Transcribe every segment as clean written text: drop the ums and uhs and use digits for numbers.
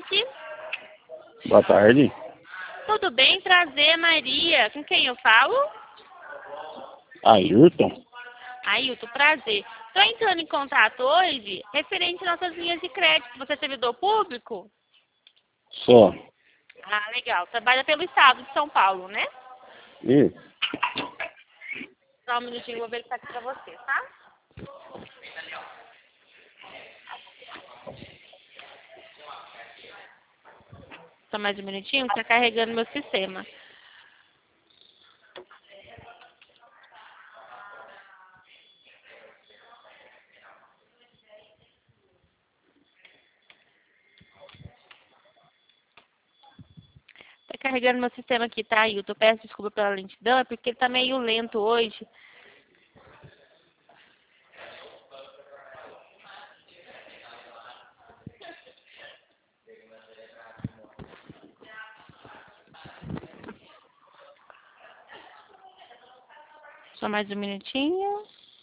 tarde. Boa tarde. Tudo bem? Prazer, Maria. Com quem eu falo? Ailton? Ailton, prazer. Estou entrando em contato hoje referente às nossas linhas de crédito. Você é servidor público? Só. Ah, legal. Trabalha pelo estado de São Paulo, né? Isso. Só um minutinho, vou verificar aqui pra você, tá? Só mais um minutinho, que tá carregando meu sistema. Tá carregando meu sistema aqui, tá, Ailton? Peço desculpa pela lentidão, é porque ele tá meio lento hoje. Só mais um minutinho.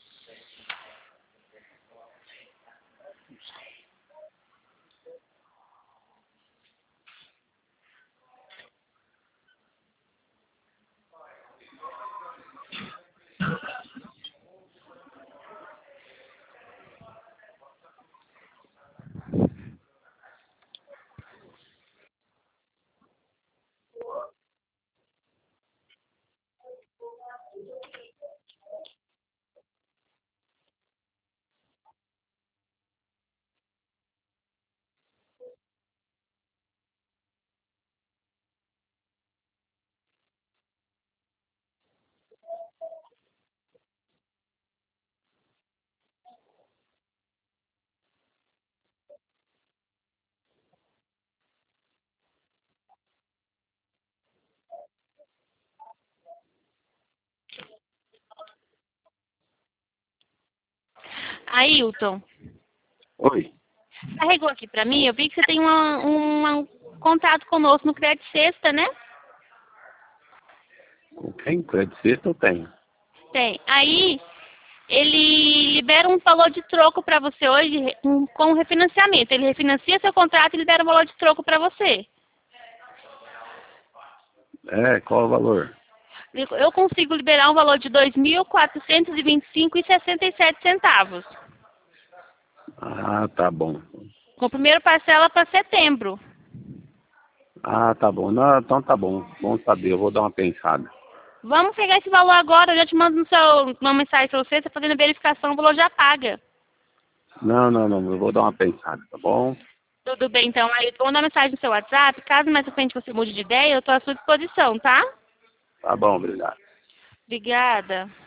Ailton, Oi. carregou aqui pra mim, eu vi que você tem um contato conosco no Crédito Sexta, né? Com quem? Crédito sexta eu tenho. Tem. Aí, ele libera um valor de troco pra você hoje com refinanciamento. Ele refinancia seu contrato e libera um valor de troco pra você. Qual é o valor? Eu consigo liberar um valor de R$ 2.425,67. Ah, tá bom. Com a primeira parcela para setembro. Ah, tá bom. Não, então tá bom. Bom saber, eu vou dar uma pensada. Vamos pegar esse valor agora, eu já te mando uma mensagem para você, fazendo a verificação, o valor já paga. Não, eu vou dar uma pensada, tá bom? Tudo bem, então. Aí, vou mandar mensagem no seu WhatsApp. Caso mais à frente você mude de ideia, eu estou à sua disposição, tá? Tá bom, obrigado. Obrigada.